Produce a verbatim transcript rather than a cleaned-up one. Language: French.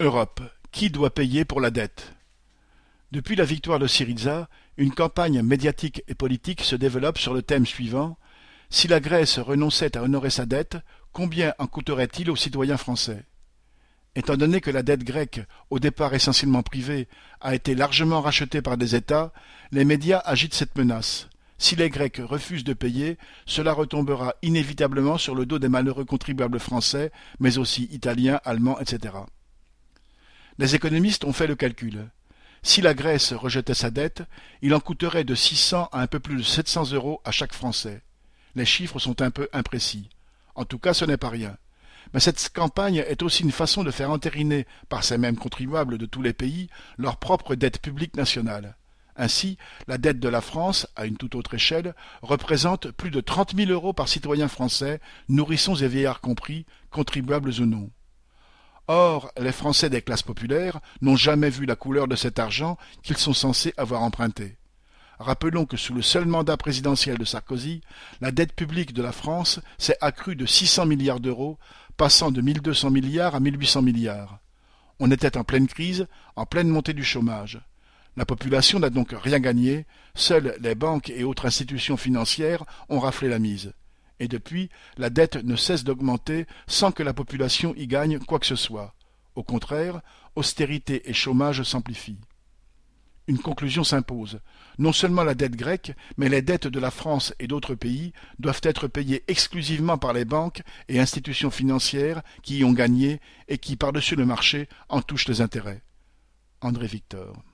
Europe, qui doit payer pour la dette? Depuis la victoire de Syriza, une campagne médiatique et politique se développe sur le thème suivant: si la Grèce renonçait à honorer sa dette, combien en coûterait-il aux citoyens français? Étant donné que la dette grecque, au départ essentiellement privée, a été largement rachetée par des États, les médias agitent cette menace. Si les Grecs refusent de payer, cela retombera inévitablement sur le dos des malheureux contribuables français, mais aussi italiens, allemands, et cetera. Les économistes ont fait le calcul. Si la Grèce rejetait sa dette, il en coûterait de six cents à un peu plus de sept cents euros à chaque Français. Les chiffres sont un peu imprécis. En tout cas, ce n'est pas rien. Mais cette campagne est aussi une façon de faire entériner par ces mêmes contribuables de tous les pays leur propre dette publique nationale. Ainsi, la dette de la France, à une toute autre échelle, représente plus de trente mille euros par citoyen français, nourrissons et vieillards compris, contribuables ou non. Or, les Français des classes populaires n'ont jamais vu la couleur de cet argent qu'ils sont censés avoir emprunté. Rappelons que sous le seul mandat présidentiel de Sarkozy, la dette publique de la France s'est accrue de six cents milliards d'euros, passant de mille deux cents milliards à mille huit cents milliards. On était en pleine crise, en pleine montée du chômage. La population n'a donc rien gagné, seules les banques et autres institutions financières ont raflé la mise. Et depuis, la dette ne cesse d'augmenter sans que la population y gagne quoi que ce soit. Au contraire, austérité et chômage s'amplifient. Une conclusion s'impose. Non seulement la dette grecque, mais les dettes de la France et d'autres pays doivent être payées exclusivement par les banques et institutions financières qui y ont gagné et qui, par-dessus le marché, en touchent les intérêts. André Victor.